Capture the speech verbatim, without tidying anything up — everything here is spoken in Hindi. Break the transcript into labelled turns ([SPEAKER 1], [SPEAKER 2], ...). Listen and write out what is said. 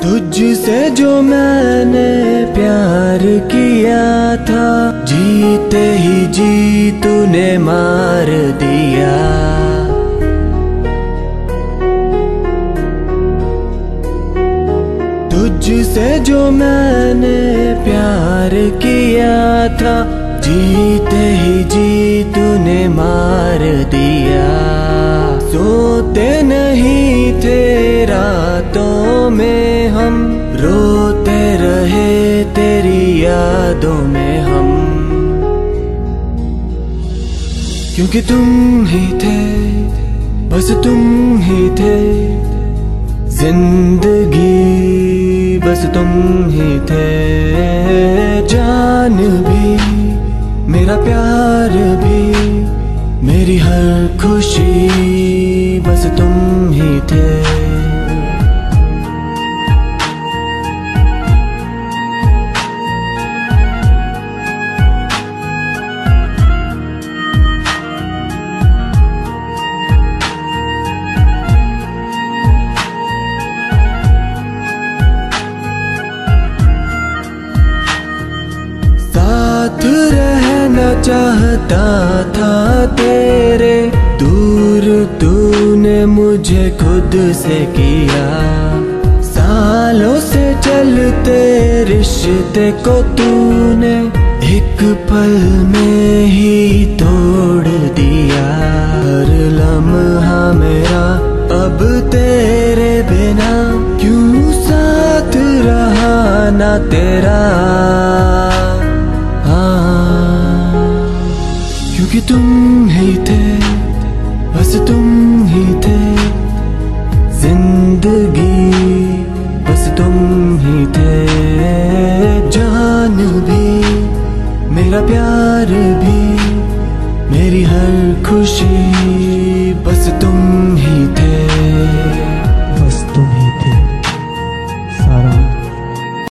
[SPEAKER 1] तुझसे जो मैंने प्यार किया था, जीते ही जी तूने मार दिया। तुझसे जो मैंने प्यार किया था, जीते ही जी तूने मार दिया। सोते नहीं थे रातों में हम, रोते रहे तेरी यादों में हम। क्योंकि तुम ही थे, बस तुम ही थे, जिंदगी बस तुम ही थे। जान भी, मेरा प्यार भी, मेरी हर खुशी बस तुम ही थे। साथ रहना चाहता था तेरे, दूर तूने मुझे खुद से किया। सालों से चलते रिश्ते को तूने एक पल में ही तोड़ दिया। हर लम्हा मेरा अब तेरे बिना, क्यों साथ रहा ना तेरा। क्योंकि तुम ही थे, बस तुम ही थे, जिंदगी बस तुम ही थे। जान भी, मेरा प्यार भी, मेरी हर खुशी